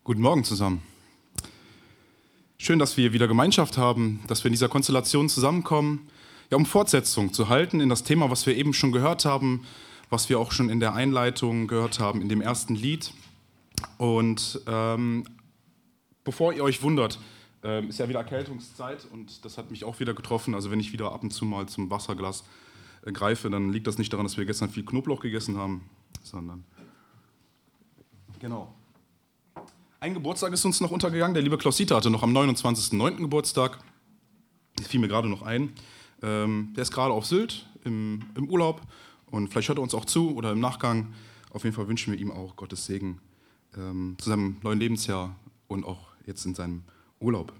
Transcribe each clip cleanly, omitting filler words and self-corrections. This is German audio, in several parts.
Guten Morgen zusammen. Schön, dass wir wieder Gemeinschaft haben, dass wir in dieser Konstellation zusammenkommen, ja, um Fortsetzung zu halten in das Thema, was wir eben schon gehört haben, was wir auch schon in der Einleitung gehört haben, in dem ersten Lied. Und bevor ihr euch wundert, ist ja wieder Erkältungszeit und das hat mich auch wieder getroffen. Also wenn ich wieder ab und zu mal zum Wasserglas greife, dann liegt das nicht daran, dass wir gestern viel Knoblauch gegessen haben, sondern genau. Ein Geburtstag ist uns noch untergegangen. Der liebe Klaus Dieter hatte noch am 29.09. Geburtstag. Das fiel mir gerade noch ein. Der ist gerade auf Sylt im Urlaub und vielleicht hört er uns auch zu oder im Nachgang. Auf jeden Fall wünschen wir ihm auch Gottes Segen zu seinem neuen Lebensjahr und auch jetzt in seinem Urlaub.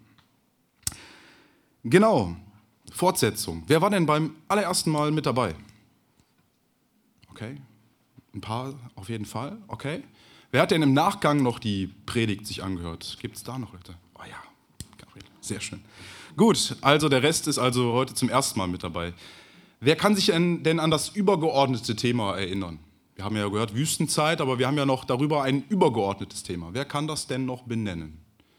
Genau, Fortsetzung. Wer war denn beim allerersten Mal mit dabei? Okay, ein paar auf jeden Fall, okay. Wer hat denn im Nachgang noch die Predigt sich angehört? Gibt es da noch Leute? Oh ja, Gabriel, sehr schön. Gut, also der Rest ist also heute zum ersten Mal mit dabei. Wer kann sich denn an das übergeordnete Thema erinnern? Wir haben ja gehört Wüstenzeit, aber wir haben ja noch darüber ein übergeordnetes Thema. Wer kann das denn noch benennen?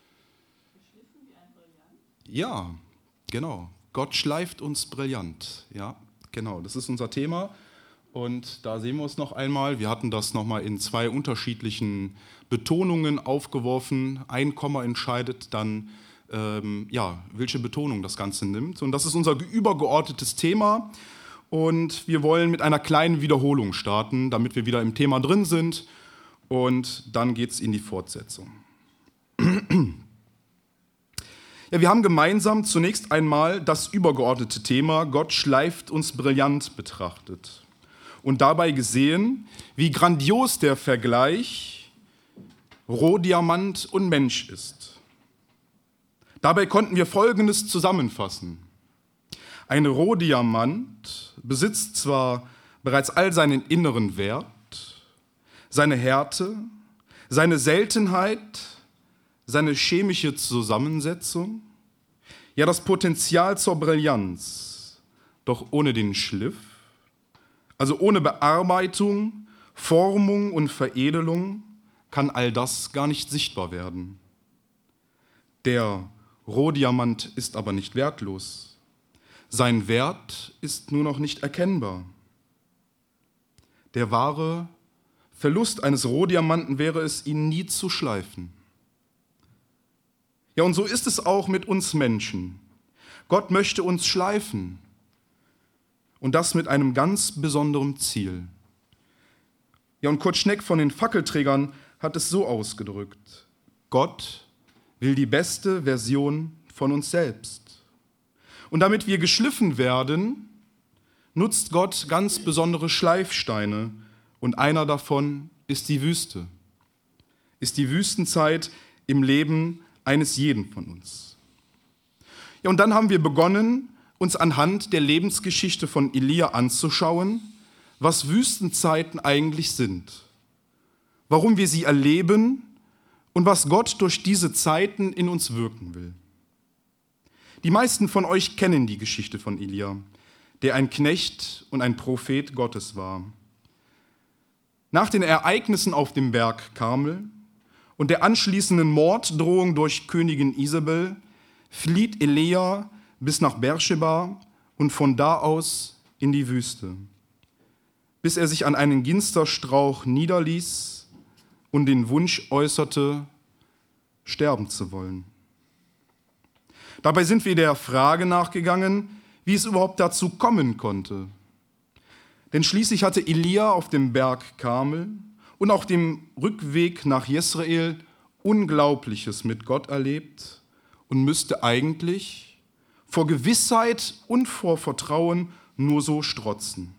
Ja, genau. Gott schleift uns brillant. Ja, genau, das ist unser Thema. Und da sehen wir es noch einmal. Wir hatten das nochmal in zwei unterschiedlichen Betonungen aufgeworfen. Ein Komma entscheidet dann, welche Betonung das Ganze nimmt. Und das ist unser übergeordnetes Thema. Und wir wollen mit einer kleinen Wiederholung starten, damit wir wieder im Thema drin sind. Und dann geht es in die Fortsetzung. Ja, wir haben gemeinsam zunächst einmal das übergeordnete Thema Gott schleift uns brillant betrachtet. Und dabei gesehen, wie grandios der Vergleich Rohdiamant und Mensch ist. Dabei konnten wir Folgendes zusammenfassen. Ein Rohdiamant besitzt zwar bereits all seinen inneren Wert, seine Härte, seine Seltenheit, seine chemische Zusammensetzung, ja das Potenzial zur Brillanz, doch ohne den Schliff, also ohne Bearbeitung, Formung und Veredelung kann all das gar nicht sichtbar werden. Der Rohdiamant ist aber nicht wertlos. Sein Wert ist nur noch nicht erkennbar. Der wahre Verlust eines Rohdiamanten wäre es, ihn nie zu schleifen. Ja, und so ist es auch mit uns Menschen. Gott möchte uns schleifen. Und das mit einem ganz besonderen Ziel. Ja, und Kurt Schneck von den Fackelträgern hat es so ausgedrückt. Gott will die beste Version von uns selbst. Und damit wir geschliffen werden, nutzt Gott ganz besondere Schleifsteine. Und einer davon ist die Wüste. Ist die Wüstenzeit im Leben eines jeden von uns. Ja, und dann haben wir begonnen, uns anhand der Lebensgeschichte von Elia anzuschauen, was Wüstenzeiten eigentlich sind, warum wir sie erleben und was Gott durch diese Zeiten in uns wirken will. Die meisten von euch kennen die Geschichte von Elia, der ein Knecht und ein Prophet Gottes war. Nach den Ereignissen auf dem Berg Karmel und der anschließenden Morddrohung durch Königin Isabel flieht Elia bis nach Beersheba und von da aus in die Wüste, bis er sich an einen Ginsterstrauch niederließ und den Wunsch äußerte, sterben zu wollen. Dabei sind wir der Frage nachgegangen, wie es überhaupt dazu kommen konnte. Denn schließlich hatte Elia auf dem Berg Karmel und auf dem Rückweg nach Jesrael Unglaubliches mit Gott erlebt und müsste eigentlich vor Gewissheit und vor Vertrauen nur so strotzen.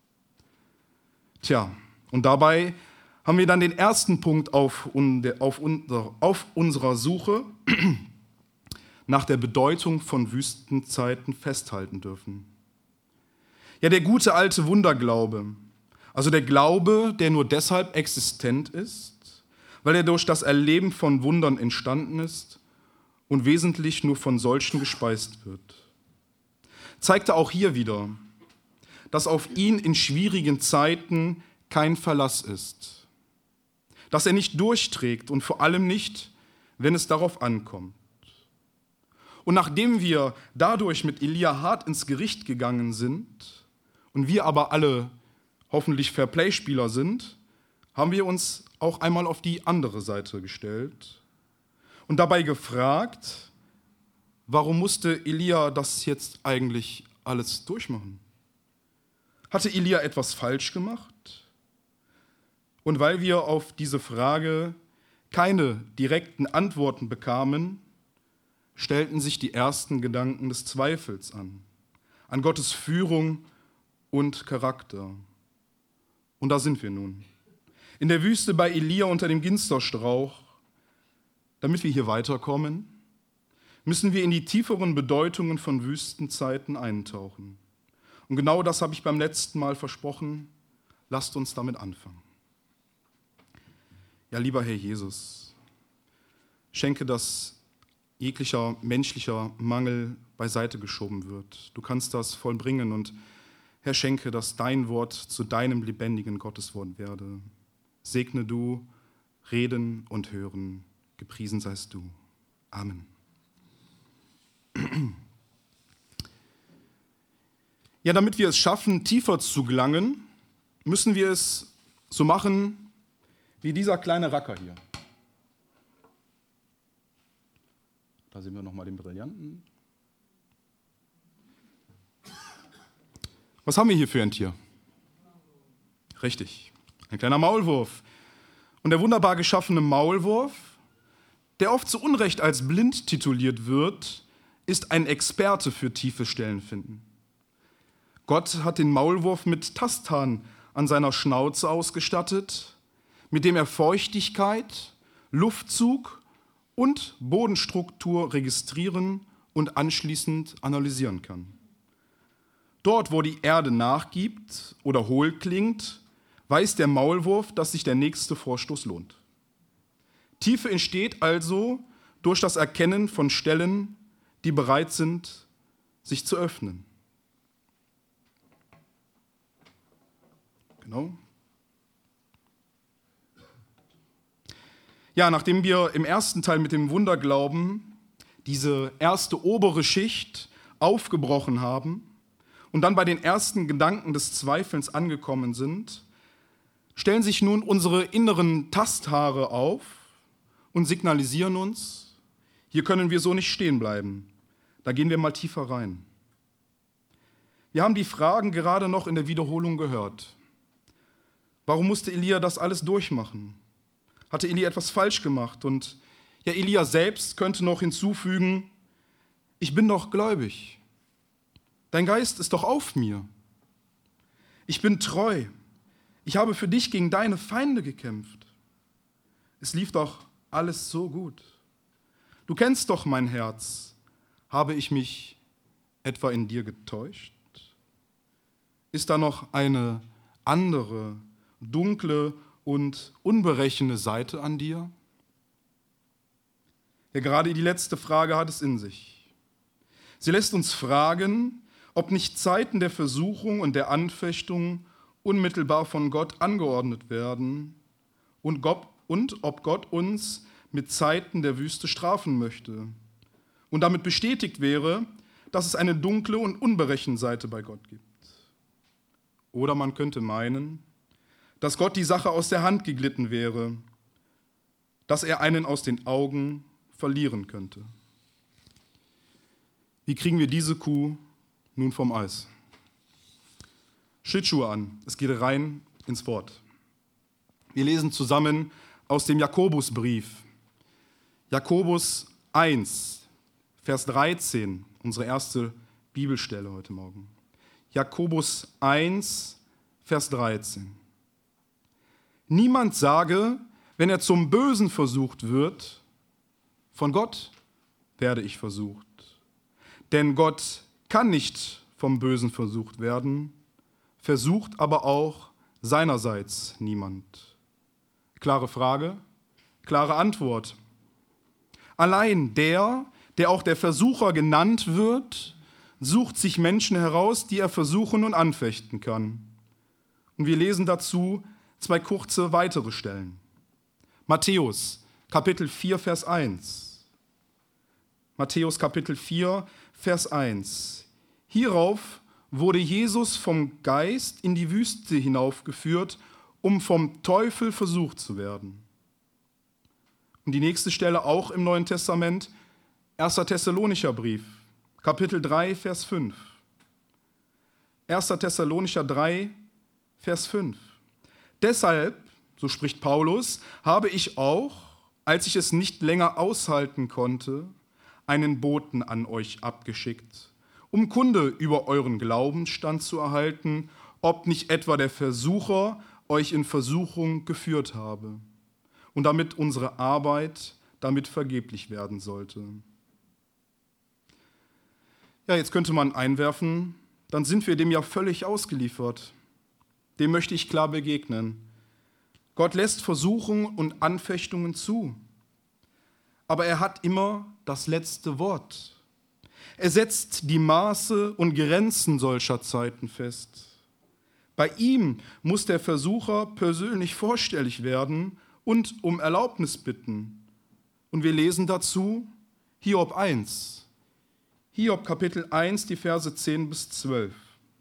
Tja, und dabei haben wir dann den ersten Punkt auf unserer Suche nach der Bedeutung von Wüstenzeiten festhalten dürfen. Ja, der gute alte Wunderglaube, also der Glaube, der nur deshalb existent ist, weil er durch das Erleben von Wundern entstanden ist und wesentlich nur von solchen gespeist wird. Zeigte auch hier wieder, dass auf ihn in schwierigen Zeiten kein Verlass ist. das er nicht durchträgt und vor allem nicht, wenn es darauf ankommt. Und nachdem wir dadurch mit Elia hart ins Gericht gegangen sind und wir aber alle hoffentlich Fairplay-Spieler sind, haben wir uns auch einmal auf die andere Seite gestellt und dabei gefragt, warum musste Elia das jetzt eigentlich alles durchmachen? Hatte Elia etwas falsch gemacht? Und weil wir auf diese Frage keine direkten Antworten bekamen, stellten sich die ersten Gedanken des Zweifels an Gottes Führung und Charakter. Und da sind wir nun, in der Wüste bei Elia unter dem Ginsterstrauch. Damit wir hier weiterkommen, müssen wir in die tieferen Bedeutungen von Wüstenzeiten eintauchen. Und genau das habe ich beim letzten Mal versprochen. Lasst uns damit anfangen. Ja, lieber Herr Jesus, schenke, dass jeglicher menschlicher Mangel beiseite geschoben wird. Du kannst das vollbringen und Herr, schenke, dass dein Wort zu deinem lebendigen Gotteswort werde. Segne du Reden und Hören. Gepriesen seist du. Amen. Ja, damit wir es schaffen, tiefer zu gelangen, müssen wir es so machen wie dieser kleine Racker hier. Da sehen wir nochmal den Brillanten. Was haben wir hier für ein Tier? Richtig, ein kleiner Maulwurf. Und der wunderbar geschaffene Maulwurf, der oft zu Unrecht als blind tituliert wird, ist ein Experte für tiefe Stellen finden. Gott hat den Maulwurf mit Tasthahn an seiner Schnauze ausgestattet, mit dem er Feuchtigkeit, Luftzug und Bodenstruktur registrieren und anschließend analysieren kann. Dort, wo die Erde nachgibt oder hohl klingt, weiß der Maulwurf, dass sich der nächste Vorstoß lohnt. Tiefe entsteht also durch das Erkennen von Stellen, die bereit sind, sich zu öffnen. Genau. Ja, nachdem wir im ersten Teil mit dem Wunderglauben diese erste obere Schicht aufgebrochen haben und dann bei den ersten Gedanken des Zweifelns angekommen sind, stellen sich nun unsere inneren Tasthaare auf und signalisieren uns, hier können wir so nicht stehen bleiben. Da gehen wir mal tiefer rein. Wir haben die Fragen gerade noch in der Wiederholung gehört. Warum musste Elia das alles durchmachen? Hatte Elia etwas falsch gemacht? Und ja, Elia selbst könnte noch hinzufügen, ich bin doch gläubig. Dein Geist ist doch auf mir. Ich bin treu. Ich habe für dich gegen deine Feinde gekämpft. Es lief doch alles so gut. Du kennst doch mein Herz. Habe ich mich etwa in dir getäuscht? Ist da noch eine andere, dunkle und unberechenende Seite an dir? Ja, gerade die letzte Frage hat es in sich. Sie lässt uns fragen, ob nicht Zeiten der Versuchung und der Anfechtung unmittelbar von Gott angeordnet werden und ob Gott uns mit Zeiten der Wüste strafen möchte und damit bestätigt wäre, dass es eine dunkle und unberechenende Seite bei Gott gibt. Oder man könnte meinen, dass Gott die Sache aus der Hand geglitten wäre, dass er einen aus den Augen verlieren könnte. Wie kriegen wir diese Kuh nun vom Eis? Schlittschuhe an, es geht rein ins Wort. Wir lesen zusammen aus dem Jakobusbrief. Jakobus 1, Vers 13, unsere erste Bibelstelle heute Morgen. Jakobus 1, Vers 13. Niemand sage, wenn er zum Bösen versucht wird, von Gott werde ich versucht. Denn Gott kann nicht vom Bösen versucht werden, versucht aber auch seinerseits niemand. Klare Frage, klare Antwort. Allein der auch der Versucher genannt wird, sucht sich Menschen heraus, die er versuchen und anfechten kann. Und wir lesen dazu 2 kurze weitere Stellen. Matthäus, Kapitel 4, Vers 1. Matthäus, Kapitel 4, Vers 1. Hierauf wurde Jesus vom Geist in die Wüste hinaufgeführt, um vom Teufel versucht zu werden. Und die nächste Stelle auch im Neuen Testament, 1. Thessalonicher Brief, Kapitel 3, Vers 5. 1. Thessalonicher 3, Vers 5. Deshalb, so spricht Paulus, habe ich auch, als ich es nicht länger aushalten konnte, einen Boten an euch abgeschickt, um Kunde über euren Glaubensstand zu erhalten, ob nicht etwa der Versucher euch in Versuchung geführt habe und damit unsere Arbeit damit vergeblich werden sollte. Ja, jetzt könnte man einwerfen, dann sind wir dem ja völlig ausgeliefert. Dem möchte ich klar begegnen. Gott lässt Versuchungen und Anfechtungen zu, aber er hat immer das letzte Wort. Er setzt die Maße und Grenzen solcher Zeiten fest. Bei ihm muss der Versucher persönlich vorstellig werden und um Erlaubnis bitten. Und wir lesen dazu Hiob 1. Hiob Kapitel 1, die Verse 10 bis 12.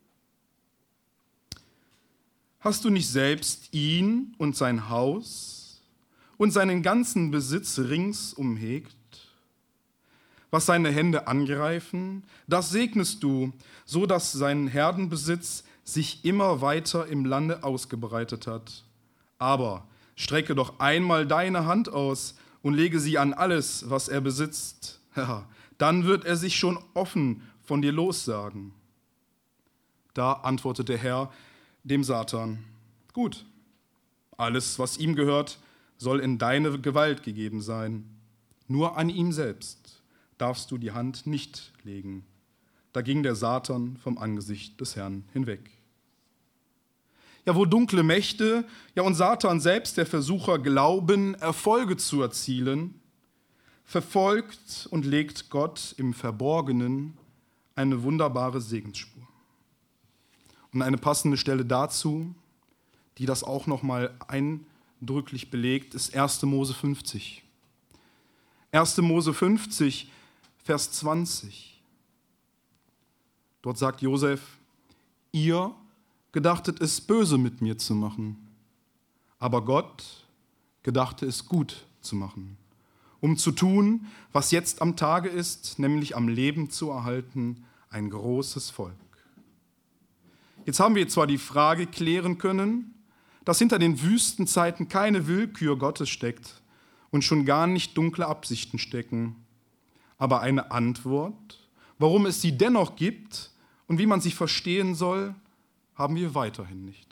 Hast du nicht selbst ihn und sein Haus und seinen ganzen Besitz ringsum hegt? Was seine Hände angreifen, das segnest du, so dass sein Herdenbesitz sich immer weiter im Lande ausgebreitet hat. Aber strecke doch einmal deine Hand aus und lege sie an alles, was er besitzt. Ja, dann wird er sich schon offen von dir lossagen. Da antwortete der Herr dem Satan: Gut, alles, was ihm gehört, soll in deine Gewalt gegeben sein. Nur an ihm selbst darfst du die Hand nicht legen. Da ging der Satan vom Angesicht des Herrn hinweg. Ja, wo dunkle Mächte, ja und Satan selbst, der Versucher, glauben, Erfolge zu erzielen, verfolgt und legt Gott im Verborgenen eine wunderbare Segensspur. Und eine passende Stelle dazu, die das auch nochmal eindrücklich belegt, ist 1. Mose 50. 1. Mose 50, Vers 20. Dort sagt Josef: Ihr gedachtet es böse mit mir zu machen, aber Gott gedachte es gut zu machen, um zu tun, was jetzt am Tage ist, nämlich am Leben zu erhalten, ein großes Volk. Jetzt haben wir zwar die Frage klären können, dass hinter den Wüstenzeiten keine Willkür Gottes steckt und schon gar nicht dunkle Absichten stecken, aber eine Antwort, warum es sie dennoch gibt und wie man sie verstehen soll, haben wir weiterhin nicht.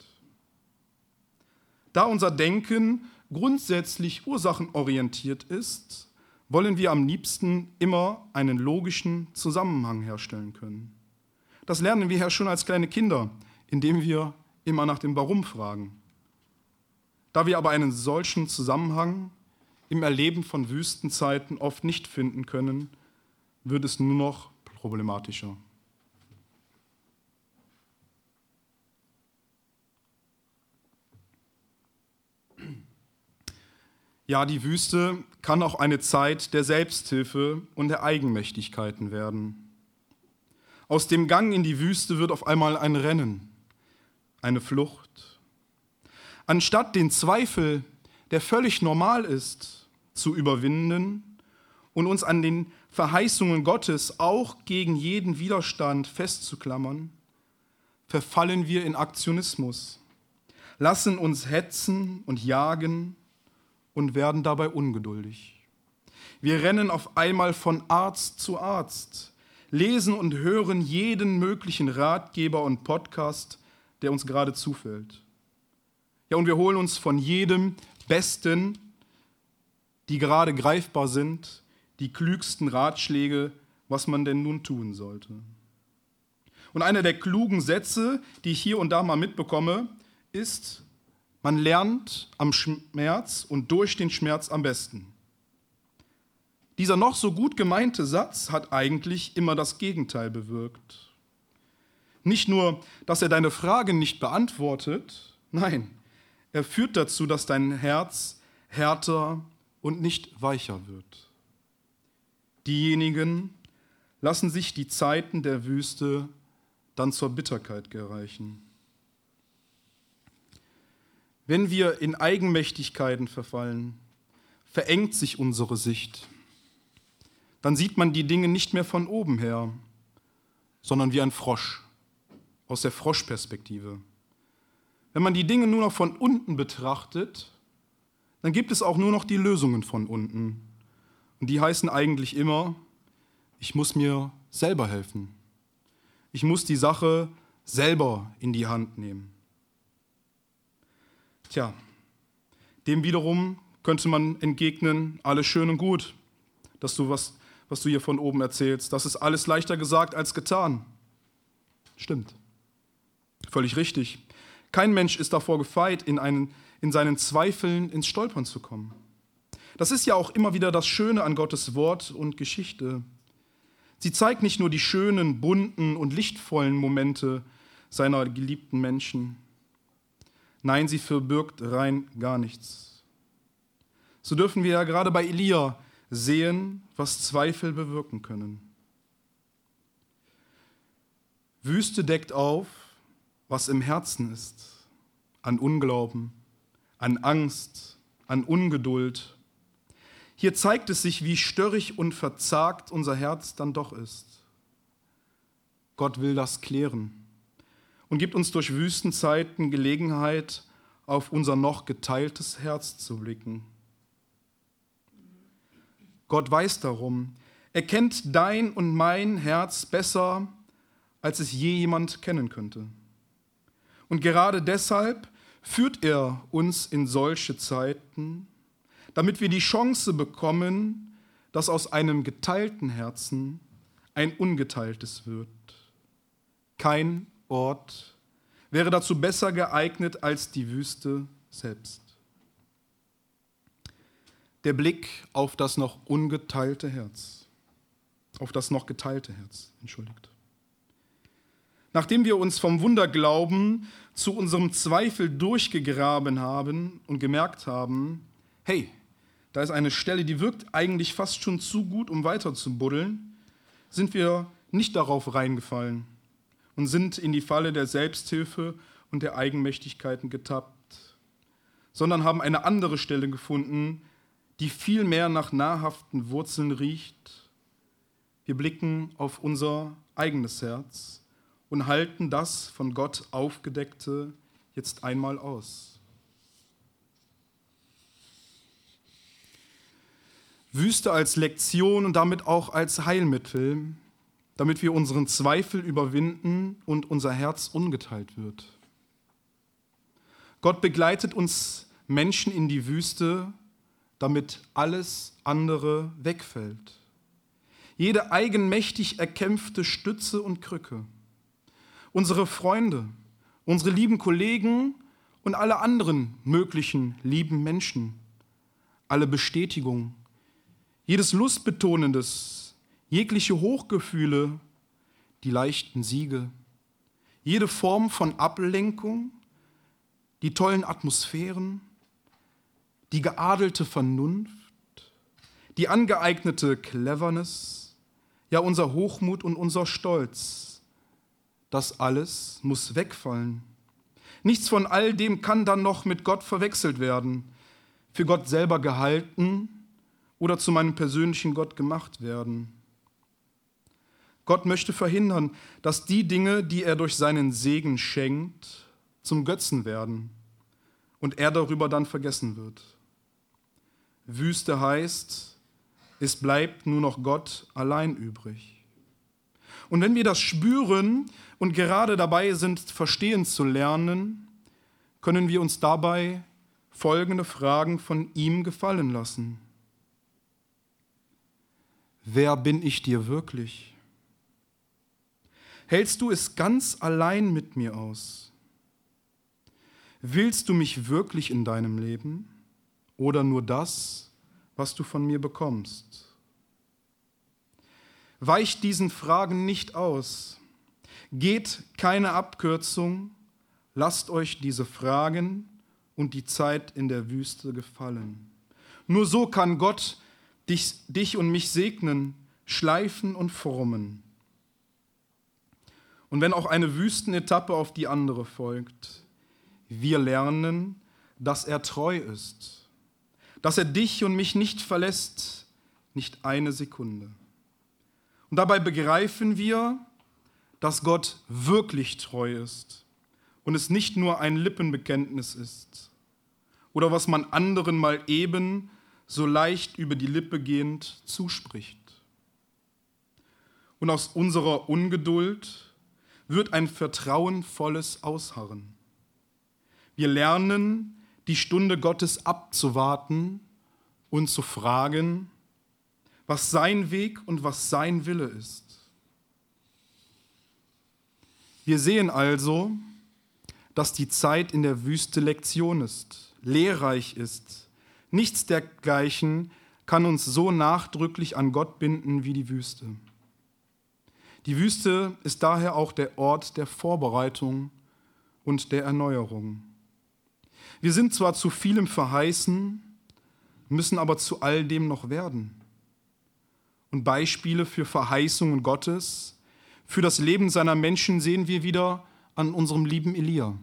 Da unser Denken grundsätzlich ursachenorientiert ist, wollen wir am liebsten immer einen logischen Zusammenhang herstellen können. Das lernen wir ja schon als kleine Kinder, indem wir immer nach dem Warum fragen. Da wir aber einen solchen Zusammenhang im Erleben von Wüstenzeiten oft nicht finden können, wird es nur noch problematischer. Ja, die Wüste kann auch eine Zeit der Selbsthilfe und der Eigenmächtigkeiten werden. Aus dem Gang in die Wüste wird auf einmal ein Rennen, eine Flucht. Anstatt den Zweifel, der völlig normal ist, zu überwinden und uns an den Verheißungen Gottes auch gegen jeden Widerstand festzuklammern, verfallen wir in Aktionismus, lassen uns hetzen und jagen und werden dabei ungeduldig. Wir rennen auf einmal von Arzt zu Arzt, lesen und hören jeden möglichen Ratgeber und Podcast, der uns gerade zufällt. Ja, und wir holen uns von jedem Besten, die gerade greifbar sind, die klügsten Ratschläge, was man denn nun tun sollte. Und einer der klugen Sätze, die ich hier und da mal mitbekomme, ist: Man lernt am Schmerz und durch den Schmerz am besten. Dieser noch so gut gemeinte Satz hat eigentlich immer das Gegenteil bewirkt. Nicht nur, dass er deine Frage nicht beantwortet, nein, er führt dazu, dass dein Herz härter und nicht weicher wird. Diejenigen lassen sich die Zeiten der Wüste dann zur Bitterkeit gereichen. Wenn wir in Eigenmächtigkeiten verfallen, verengt sich unsere Sicht. Dann sieht man die Dinge nicht mehr von oben her, sondern wie ein Frosch, aus der Froschperspektive. Wenn man die Dinge nur noch von unten betrachtet, dann gibt es auch nur noch die Lösungen von unten. Und die heißen eigentlich immer, ich muss mir selber helfen. Ich muss die Sache selber in die Hand nehmen. Tja, dem wiederum könnte man entgegnen, alles schön und gut, dass du was du hier von oben erzählst. Das ist alles leichter gesagt als getan. Stimmt. Völlig richtig. Kein Mensch ist davor gefeit, in seinen Zweifeln ins Stolpern zu kommen. Das ist ja auch immer wieder das Schöne an Gottes Wort und Geschichte. Sie zeigt nicht nur die schönen, bunten und lichtvollen Momente seiner geliebten Menschen. Nein, sie verbirgt rein gar nichts. So dürfen wir ja gerade bei Elia sehen, was Zweifel bewirken können. Wüste deckt auf, was im Herzen ist, an Unglauben, an Angst, an Ungeduld. Hier zeigt es sich, wie störrig und verzagt unser Herz dann doch ist. Gott will das klären und gibt uns durch Wüstenzeiten Gelegenheit, auf unser noch geteiltes Herz zu blicken. Gott weiß darum. Er kennt dein und mein Herz besser, als es je jemand kennen könnte. Und gerade deshalb führt er uns in solche Zeiten, damit wir die Chance bekommen, dass aus einem geteilten Herzen ein ungeteiltes wird. Kein Ort wäre dazu besser geeignet als die Wüste selbst. Der Blick auf das noch ungeteilte Herz. Auf das noch geteilte Herz, entschuldigt. Nachdem wir uns vom Wunderglauben zu unserem Zweifel durchgegraben haben und gemerkt haben, hey, da ist eine Stelle, die wirkt eigentlich fast schon zu gut, um weiter zu buddeln, sind wir nicht darauf reingefallen und sind in die Falle der Selbsthilfe und der Eigenmächtigkeiten getappt, sondern haben eine andere Stelle gefunden, die viel mehr nach nahrhaften Wurzeln riecht. Wir blicken auf unser eigenes Herz und halten das von Gott Aufgedeckte jetzt einmal aus. Wüste als Lektion und damit auch als Heilmittel, damit wir unseren Zweifel überwinden und unser Herz ungeteilt wird. Gott begleitet uns Menschen in die Wüste, damit alles andere wegfällt. Jede eigenmächtig erkämpfte Stütze und Krücke. Unsere Freunde, unsere lieben Kollegen und alle anderen möglichen lieben Menschen. Alle Bestätigung, jedes Lustbetonendes, jegliche Hochgefühle, die leichten Siege, jede Form von Ablenkung, die tollen Atmosphären, die geadelte Vernunft, die angeeignete Cleverness, ja unser Hochmut und unser Stolz, das alles muss wegfallen. Nichts von all dem kann dann noch mit Gott verwechselt werden, für Gott selber gehalten oder zu meinem persönlichen Gott gemacht werden. Gott möchte verhindern, dass die Dinge, die er durch seinen Segen schenkt, zum Götzen werden und er darüber dann vergessen wird. Wüste heißt, es bleibt nur noch Gott allein übrig. Und wenn wir das spüren und gerade dabei sind, verstehen zu lernen, können wir uns dabei folgende Fragen von ihm gefallen lassen. Wer bin ich dir wirklich? Hältst du es ganz allein mit mir aus? Willst du mich wirklich in deinem Leben oder nur das, was du von mir bekommst? Weicht diesen Fragen nicht aus. Geht keine Abkürzung. Lasst euch diese Fragen und die Zeit in der Wüste gefallen. Nur so kann Gott dich und mich segnen, schleifen und formen. Und wenn auch eine Wüstenetappe auf die andere folgt, wir lernen, dass er treu ist, dass er dich und mich nicht verlässt, nicht eine Sekunde. Und dabei begreifen wir, dass Gott wirklich treu ist und es nicht nur ein Lippenbekenntnis ist oder was man anderen mal eben so leicht über die Lippe gehend zuspricht. Und aus unserer Ungeduld wird ein vertrauenvolles Ausharren. Wir lernen, die Stunde Gottes abzuwarten und zu fragen, was sein Weg und was sein Wille ist. Wir sehen also, dass die Zeit in der Wüste Lektion ist, lehrreich ist. Nichts dergleichen kann uns so nachdrücklich an Gott binden wie die Wüste. Die Wüste ist daher auch der Ort der Vorbereitung und der Erneuerung. Wir sind zwar zu vielem verheißen, müssen aber zu all dem noch werden. Und Beispiele für Verheißungen Gottes, für das Leben seiner Menschen sehen wir wieder an unserem lieben Elia.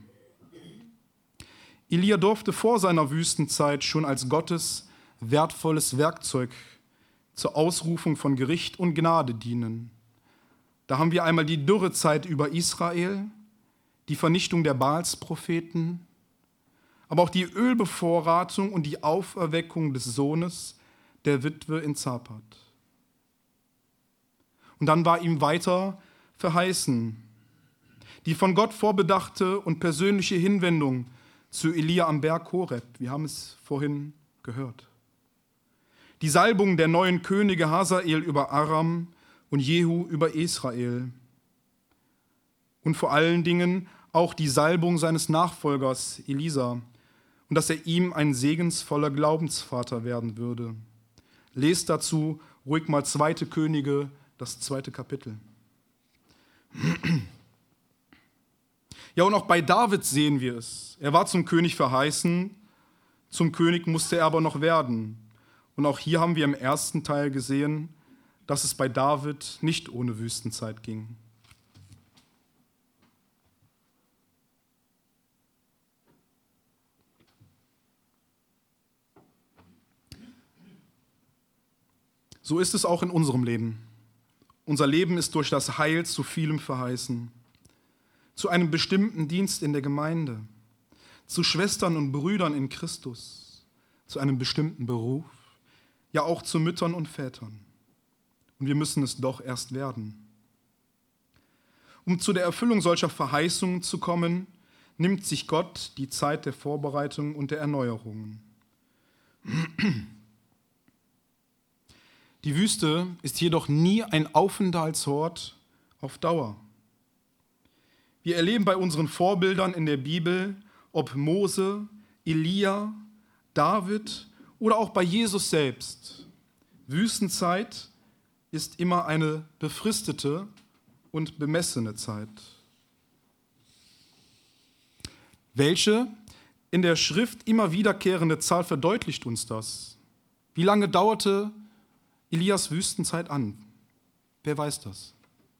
Elia durfte vor seiner Wüstenzeit schon als Gottes wertvolles Werkzeug zur Ausrufung von Gericht und Gnade dienen. Da haben wir einmal die Dürrezeit über Israel, die Vernichtung der Baalspropheten, aber auch die Ölbevorratung und die Auferweckung des Sohnes der Witwe in Zapat. Und dann war ihm weiter verheißen, die von Gott vorbedachte und persönliche Hinwendung zu Elia am Berg Horeb. Wir haben es vorhin gehört. Die Salbung der neuen Könige Hazael über Aram und Jehu über Israel. Und vor allen Dingen auch die Salbung seines Nachfolgers Elisa und dass er ihm ein segensvoller Glaubensvater werden würde. Lest dazu ruhig mal 2. Könige, das 2. Kapitel. Ja, und auch bei David sehen wir es. Er war zum König verheißen, zum König musste er aber noch werden. Und auch hier haben wir im ersten Teil gesehen, dass es bei David nicht ohne Wüstenzeit ging. So ist es auch in unserem Leben. Unser Leben ist durch das Heil zu vielem verheißen. Zu einem bestimmten Dienst in der Gemeinde, zu Schwestern und Brüdern in Christus, zu einem bestimmten Beruf, ja auch zu Müttern und Vätern. Und wir müssen es doch erst werden. Um zu der Erfüllung solcher Verheißungen zu kommen, nimmt sich Gott die Zeit der Vorbereitung und der Erneuerungen. Die Wüste ist jedoch nie ein Aufenthaltsort auf Dauer. Wir erleben bei unseren Vorbildern in der Bibel, ob Mose, Elia, David oder auch bei Jesus selbst, Wüstenzeit ist immer eine befristete und bemessene Zeit. Welche in der Schrift immer wiederkehrende Zahl verdeutlicht uns das? Wie lange dauerte Elias Wüstenzeit an? Wer weiß das?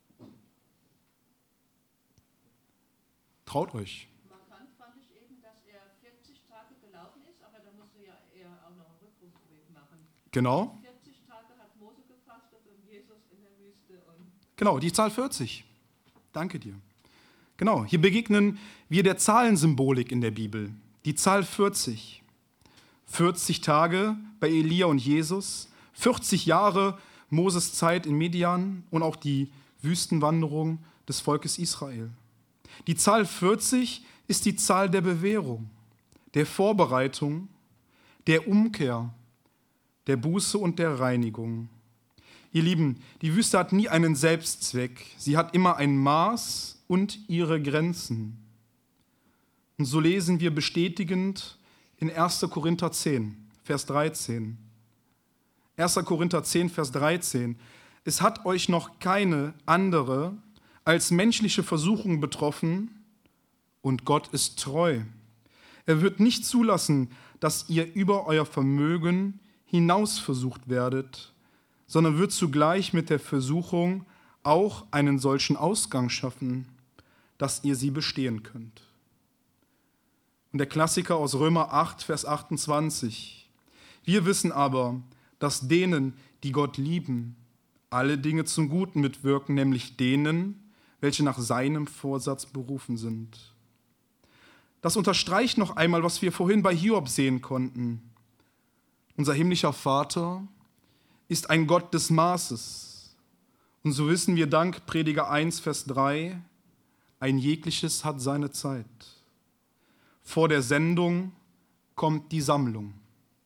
Traut euch. Markant fand ich eben, dass er 40 Tage gelaufen ist, aber da musste ja er auch noch einen Rückrufweg machen. Genau. 40 Tage hat Mose gefastet und Jesus in der Wüste. Genau, die Zahl 40. Danke dir. Genau, hier begegnen wir der Zahlensymbolik in der Bibel. Die Zahl 40. 40 Tage bei Elia und Jesus, 40 Jahre Moses Zeit in Midian und auch die Wüstenwanderung des Volkes Israel. Die Zahl 40 ist die Zahl der Bewährung, der Vorbereitung, der Umkehr, der Buße und der Reinigung. Ihr Lieben, die Wüste hat nie einen Selbstzweck. Sie hat immer ein Maß und ihre Grenzen. Und so lesen wir bestätigend in 1. Korinther 10, Vers 13. 1. Korinther 10, Vers 13. Es hat euch noch keine andere als menschliche Versuchung betroffen und Gott ist treu. Er wird nicht zulassen, dass ihr über euer Vermögen hinaus versucht werdet, sondern wird zugleich mit der Versuchung auch einen solchen Ausgang schaffen, dass ihr sie bestehen könnt. Und der Klassiker aus Römer 8, Vers 28. Wir wissen aber, dass denen, die Gott lieben, alle Dinge zum Guten mitwirken, nämlich denen, welche nach seinem Vorsatz berufen sind. Das unterstreicht noch einmal, was wir vorhin bei Hiob sehen konnten. Unser himmlischer Vater ist ein Gott des Maßes. Und so wissen wir dank Prediger 1, Vers 3, ein jegliches hat seine Zeit. Vor der Sendung kommt die Sammlung.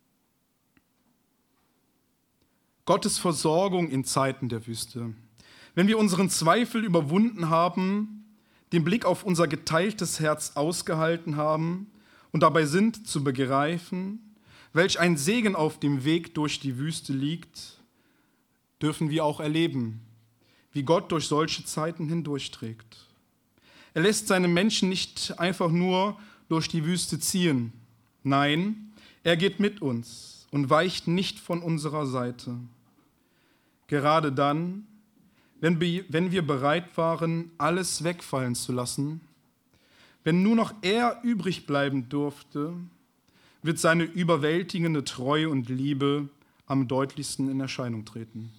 Gottes Versorgung in Zeiten der Wüste. Wenn wir unseren Zweifel überwunden haben, den Blick auf unser geteiltes Herz ausgehalten haben und dabei sind zu begreifen, welch ein Segen auf dem Weg durch die Wüste liegt, dürfen wir auch erleben, wie Gott durch solche Zeiten hindurchträgt. Er lässt seine Menschen nicht einfach nur durch die Wüste ziehen. Nein, er geht mit uns und weicht nicht von unserer Seite. Gerade dann, wenn wir bereit waren, alles wegfallen zu lassen, wenn nur noch er übrig bleiben durfte, wird seine überwältigende Treue und Liebe am deutlichsten in Erscheinung treten.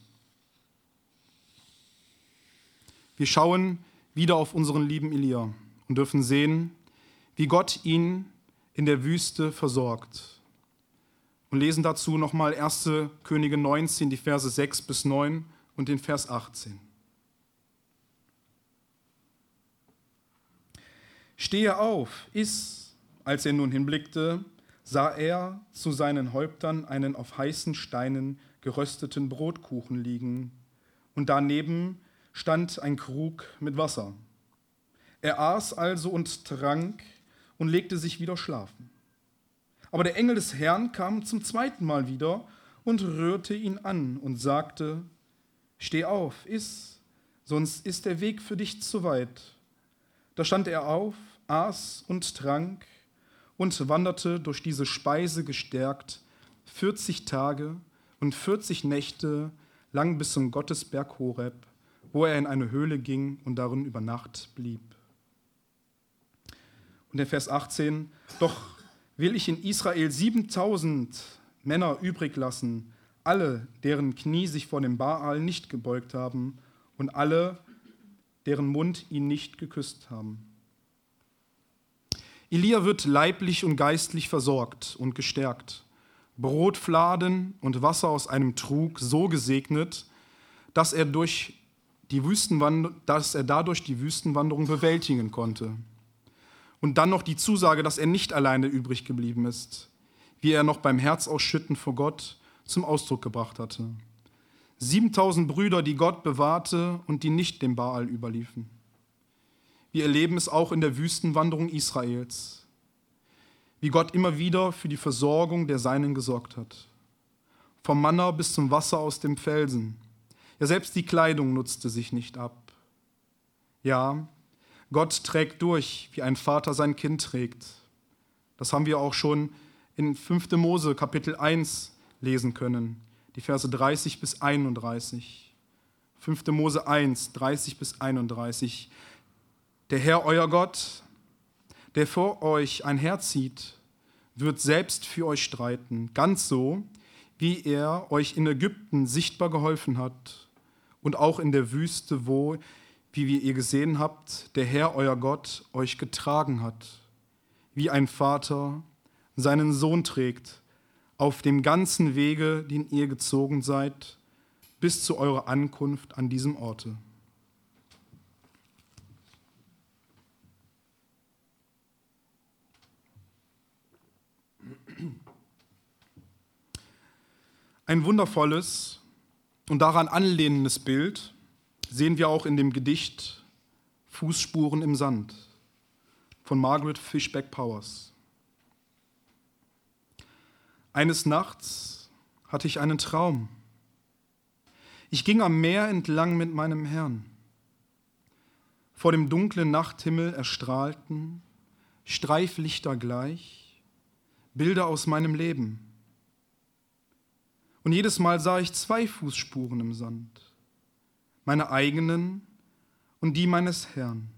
Wir schauen wieder auf unseren lieben Elia und dürfen sehen, wie Gott ihn in der Wüste versorgt. Und lesen dazu nochmal 1. Könige 19, die Verse 6 bis 9 und den Vers 18. Stehe auf, iss. Als er nun hinblickte, sah er zu seinen Häuptern einen auf heißen Steinen gerösteten Brotkuchen liegen, und daneben stand ein Krug mit Wasser. Er aß also und trank und legte sich wieder schlafen. Aber der Engel des Herrn kam zum zweiten Mal wieder und rührte ihn an und sagte: Steh auf, iss, sonst ist der Weg für dich zu weit. Da stand er auf, aß und trank und wanderte durch diese Speise gestärkt 40 Tage und 40 Nächte lang bis zum Gottesberg Horeb, wo er in eine Höhle ging und darin über Nacht blieb. Und der Vers 18, doch will ich in Israel 7000 Männer übrig lassen, alle, deren Knie sich vor dem Baal nicht gebeugt haben und alle, deren Mund ihn nicht geküsst haben. Elia wird leiblich und geistlich versorgt und gestärkt, Brotfladen und Wasser aus einem Trug so gesegnet, dass er dadurch die Wüstenwanderung bewältigen konnte. Und dann noch die Zusage, dass er nicht alleine übrig geblieben ist, wie er noch beim Herzausschütten vor Gott zum Ausdruck gebracht hatte. 7000 Brüder, die Gott bewahrte und die nicht dem Baal überliefen. Wir erleben es auch in der Wüstenwanderung Israels, wie Gott immer wieder für die Versorgung der Seinen gesorgt hat. Vom Manna bis zum Wasser aus dem Felsen. Ja, selbst die Kleidung nutzte sich nicht ab. Ja, Gott trägt durch, wie ein Vater sein Kind trägt. Das haben wir auch schon in 5. Mose Kapitel 1 lesen können, die Verse 30 bis 31. 5. Mose 1, 30 bis 31. Der Herr, euer Gott, der vor euch einherzieht, wird selbst für euch streiten, ganz so, wie er euch in Ägypten sichtbar geholfen hat und auch in der Wüste, wo, wie ihr gesehen habt, der Herr, euer Gott, euch getragen hat, wie ein Vater seinen Sohn trägt, auf dem ganzen Wege, den ihr gezogen seid, bis zu eurer Ankunft an diesem Orte. Ein wundervolles und daran anlehnendes Bild sehen wir auch in dem Gedicht Fußspuren im Sand von Margaret Fishback Powers. Eines Nachts hatte ich einen Traum. Ich ging am Meer entlang mit meinem Herrn. Vor dem dunklen Nachthimmel erstrahlten, Streiflichter gleich, Bilder aus meinem Leben. Und jedes Mal sah ich 2 Fußspuren im Sand, meine eigenen und die meines Herrn.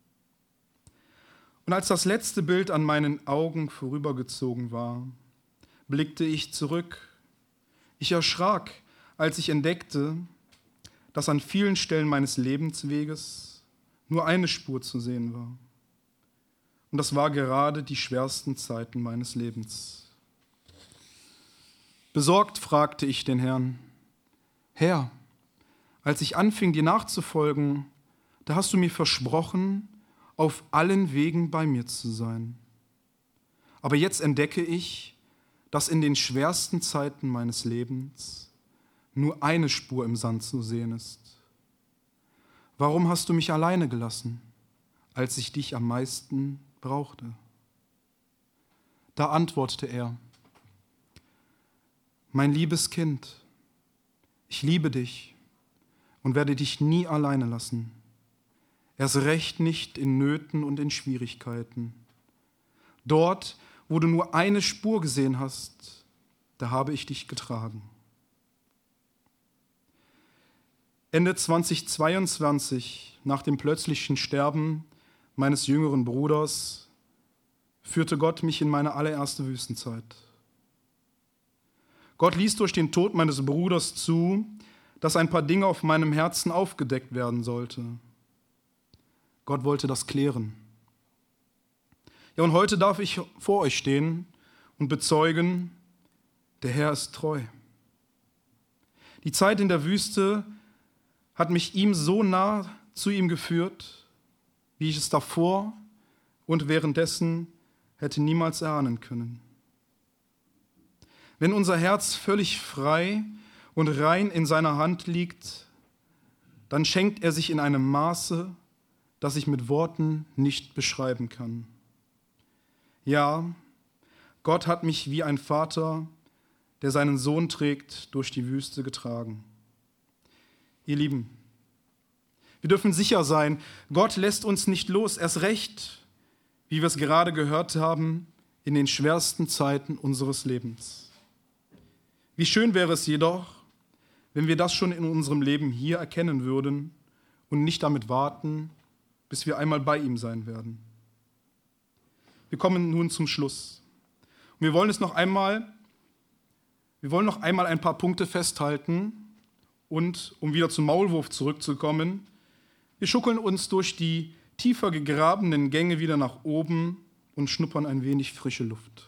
Und als das letzte Bild an meinen Augen vorübergezogen war, blickte ich zurück. Ich erschrak, als ich entdeckte, dass an vielen Stellen meines Lebensweges nur eine Spur zu sehen war. Und das war gerade die schwersten Zeiten meines Lebens. Besorgt fragte ich den Herrn: Herr, als ich anfing, dir nachzufolgen, da hast du mir versprochen, auf allen Wegen bei mir zu sein. Aber jetzt entdecke ich, dass in den schwersten Zeiten meines Lebens nur eine Spur im Sand zu sehen ist. Warum hast du mich alleine gelassen, als ich dich am meisten brauchte? Da antwortete er: Mein liebes Kind, ich liebe dich und werde dich nie alleine lassen. Erst recht nicht in Nöten und in Schwierigkeiten. Dort, wo du nur eine Spur gesehen hast, da habe ich dich getragen. Ende 2022, nach dem plötzlichen Sterben meines jüngeren Bruders, führte Gott mich in meine allererste Wüstenzeit. Gott ließ durch den Tod meines Bruders zu, dass ein paar Dinge auf meinem Herzen aufgedeckt werden sollten. Gott wollte das klären. Ja, und heute darf ich vor euch stehen und bezeugen, der Herr ist treu. Die Zeit in der Wüste hat mich ihm so nah zu ihm geführt, wie ich es davor und währenddessen hätte niemals erahnen können. Wenn unser Herz völlig frei und rein in seiner Hand liegt, dann schenkt er sich in einem Maße, das ich mit Worten nicht beschreiben kann. Ja, Gott hat mich wie ein Vater, der seinen Sohn trägt, durch die Wüste getragen. Ihr Lieben, wir dürfen sicher sein, Gott lässt uns nicht los, erst recht, wie wir es gerade gehört haben, in den schwersten Zeiten unseres Lebens. Wie schön wäre es jedoch, wenn wir das schon in unserem Leben hier erkennen würden und nicht damit warten, bis wir einmal bei ihm sein werden. Wir kommen nun zum Schluss. Und wir wollen noch einmal ein paar Punkte festhalten und, um wieder zum Maulwurf zurückzukommen, wir schuckeln uns durch die tiefer gegrabenen Gänge wieder nach oben und schnuppern ein wenig frische Luft.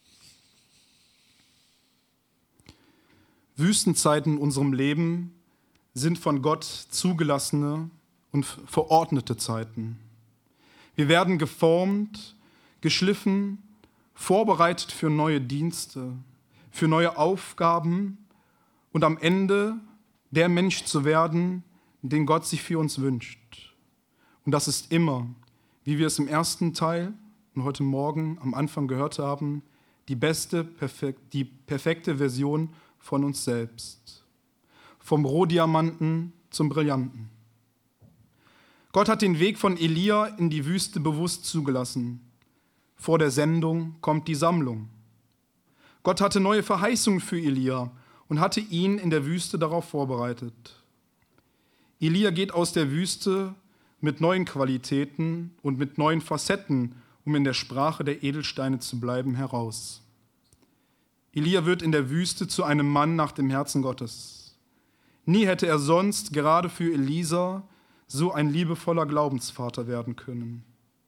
Wüstenzeiten in unserem Leben sind von Gott zugelassene und verordnete Zeiten. Wir werden geformt, geschliffen, vorbereitet für neue Dienste, für neue Aufgaben und am Ende der Mensch zu werden, den Gott sich für uns wünscht. Und das ist immer, wie wir es im ersten Teil und heute Morgen am Anfang gehört haben, die perfekte Version von uns selbst. Vom Rohdiamanten zum Brillanten. Gott hat den Weg von Elia in die Wüste bewusst zugelassen. Vor der Sendung kommt die Sammlung. Gott hatte neue Verheißungen für Elia und hatte ihn in der Wüste darauf vorbereitet. Elia geht aus der Wüste mit neuen Qualitäten und mit neuen Facetten, um in der Sprache der Edelsteine zu bleiben, heraus. Elia wird in der Wüste zu einem Mann nach dem Herzen Gottes. Nie hätte er sonst gerade für Elisa so ein liebevoller Glaubensvater werden können.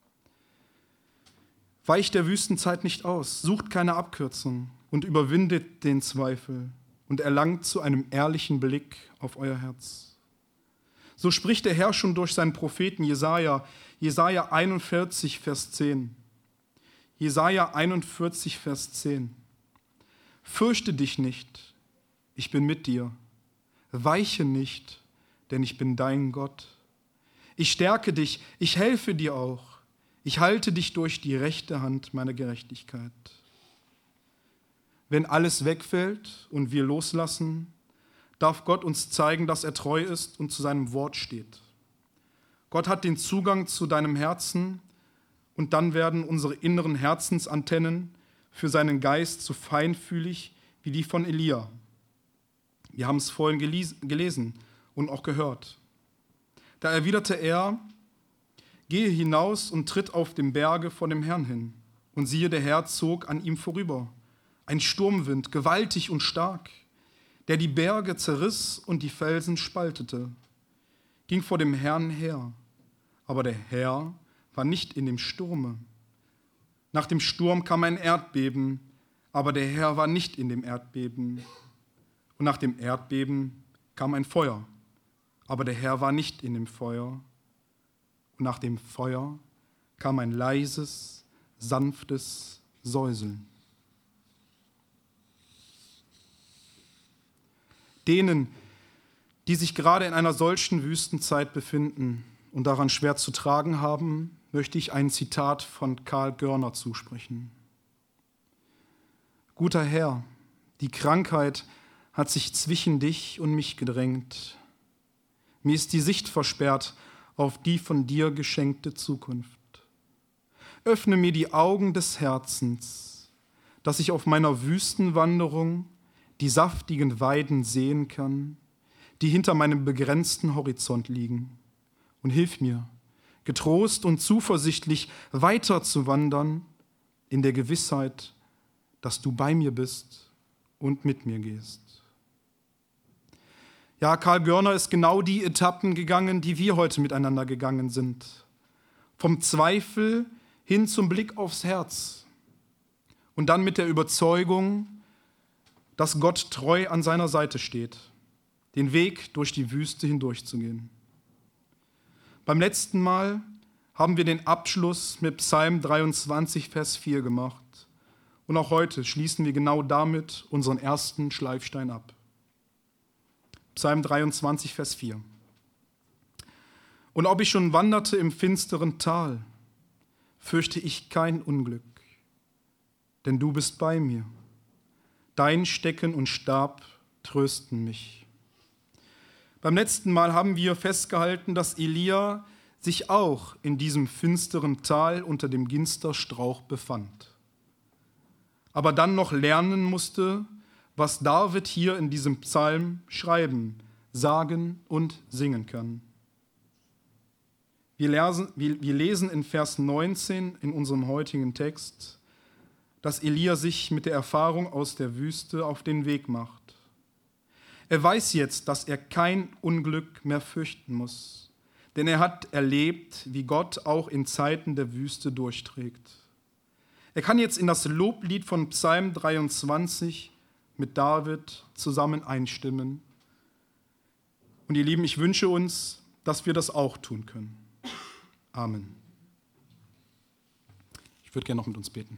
Weicht der Wüstenzeit nicht aus, sucht keine Abkürzung und überwindet den Zweifel und erlangt zu einem ehrlichen Blick auf euer Herz. So spricht der Herr schon durch seinen Propheten Jesaja 41, Vers 10. Jesaja 41, Vers 10. Fürchte dich nicht, ich bin mit dir. Weiche nicht, denn ich bin dein Gott. Ich stärke dich, ich helfe dir auch. Ich halte dich durch die rechte Hand meiner Gerechtigkeit. Wenn alles wegfällt und wir loslassen, darf Gott uns zeigen, dass er treu ist und zu seinem Wort steht. Gott hat den Zugang zu deinem Herzen und dann werden unsere inneren Herzensantennen für seinen Geist so feinfühlig wie die von Elia. Wir haben es vorhin gelesen und auch gehört. Da erwiderte er: Gehe hinaus und tritt auf dem Berge vor dem Herrn hin. Und siehe, der Herr zog an ihm vorüber. Ein Sturmwind, gewaltig und stark, der die Berge zerriss und die Felsen spaltete, ging vor dem Herrn her. Aber der Herr war nicht in dem Sturme. Nach dem Sturm kam ein Erdbeben, aber der Herr war nicht in dem Erdbeben. Und nach dem Erdbeben kam ein Feuer, aber der Herr war nicht in dem Feuer. Und nach dem Feuer kam ein leises, sanftes Säuseln. Denen, die sich gerade in einer solchen Wüstenzeit befinden und daran schwer zu tragen haben, möchte ich ein Zitat von Karl Görner zusprechen. Guter Herr, die Krankheit hat sich zwischen dich und mich gedrängt. Mir ist die Sicht versperrt auf die von dir geschenkte Zukunft. Öffne mir die Augen des Herzens, dass ich auf meiner Wüstenwanderung die saftigen Weiden sehen kann, die hinter meinem begrenzten Horizont liegen. Und hilf mir, getrost und zuversichtlich weiter zu wandern, in der Gewissheit, dass du bei mir bist und mit mir gehst. Ja, Karl Görner ist genau die Etappen gegangen, die wir heute miteinander gegangen sind. Vom Zweifel hin zum Blick aufs Herz und dann mit der Überzeugung, dass Gott treu an seiner Seite steht, den Weg durch die Wüste hindurchzugehen. Beim letzten Mal haben wir den Abschluss mit Psalm 23, Vers 4 gemacht. Und auch heute schließen wir genau damit unseren ersten Schleifstein ab. Psalm 23, Vers 4. Und ob ich schon wanderte im finsteren Tal, fürchte ich kein Unglück, denn du bist bei mir. Dein Stecken und Stab trösten mich. Beim letzten Mal haben wir festgehalten, dass Elia sich auch in diesem finsteren Tal unter dem Ginsterstrauch befand. Aber dann noch lernen musste, was David hier in diesem Psalm schreiben, sagen und singen kann. Wir lesen in Vers 19 in unserem heutigen Text, dass Elia sich mit der Erfahrung aus der Wüste auf den Weg macht. Er weiß jetzt, dass er kein Unglück mehr fürchten muss, denn er hat erlebt, wie Gott auch in Zeiten der Wüste durchträgt. Er kann jetzt in das Loblied von Psalm 23 mit David zusammen einstimmen. Und ihr Lieben, ich wünsche uns, dass wir das auch tun können. Amen. Ich würde gerne noch mit uns beten.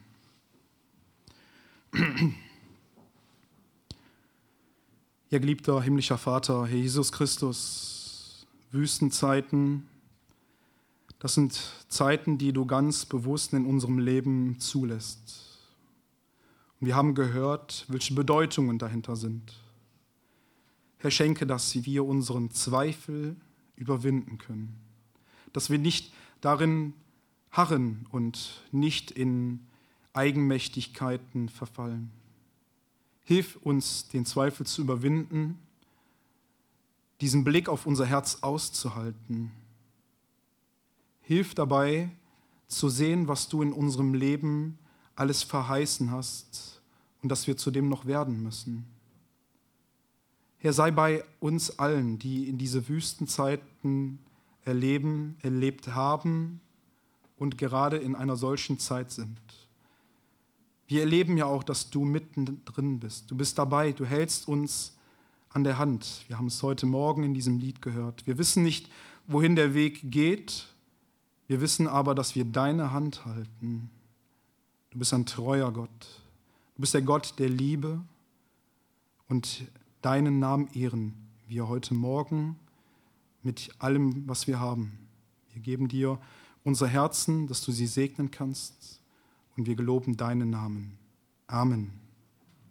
Ja, geliebter himmlischer Vater, Herr Jesus Christus, Wüstenzeiten, das sind Zeiten, die du ganz bewusst in unserem Leben zulässt. Und wir haben gehört, welche Bedeutungen dahinter sind. Herr, schenke, dass wir unseren Zweifel überwinden können, dass wir nicht darin harren und nicht in Eigenmächtigkeiten verfallen. Hilf uns, den Zweifel zu überwinden, diesen Blick auf unser Herz auszuhalten. Hilf dabei, zu sehen, was du in unserem Leben alles verheißen hast und dass wir zu dem noch werden müssen. Herr, sei bei uns allen, die in diese Wüstenzeiten erlebt haben und gerade in einer solchen Zeit sind. Wir erleben ja auch, dass du mittendrin bist. Du bist dabei, du hältst uns an der Hand. Wir haben es heute Morgen in diesem Lied gehört. Wir wissen nicht, wohin der Weg geht. Wir wissen aber, dass wir deine Hand halten. Du bist ein treuer Gott. Du bist der Gott der Liebe und deinen Namen ehren wir heute Morgen mit allem, was wir haben. Wir geben dir unsere Herzen, dass du sie segnen kannst und wir geloben deinen Namen. Amen.